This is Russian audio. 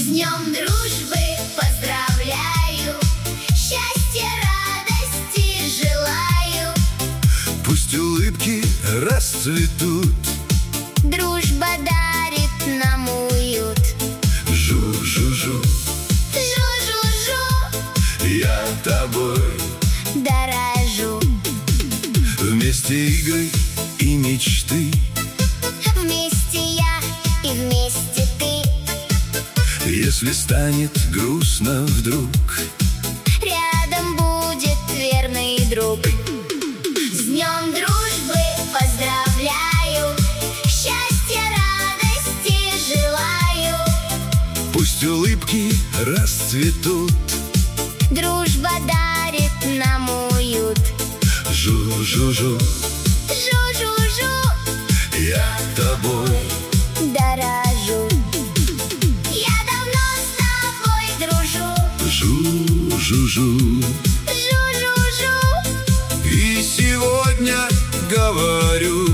С днем дружбы поздравляю, счастья, радости желаю. Пусть улыбки расцветут, Дружба дарит нам уют. Жу-жу-жу, Жу-жу-жу, я тобой. дорожу. Вместе игры и мечты, Вместе я и вместе ты. если станет грустно вдруг, Рядом будет верный друг. С днем дружбы поздравляю, счастья, радости желаю. пусть улыбки расцветут, Дружба дарит нам уют. жу-жу-жу, Жу-жу-жу, я тобой. дорожу. Я давно с тобой дружу. Жу-жу-жу, Жу-жу-жу, и сегодня говорю.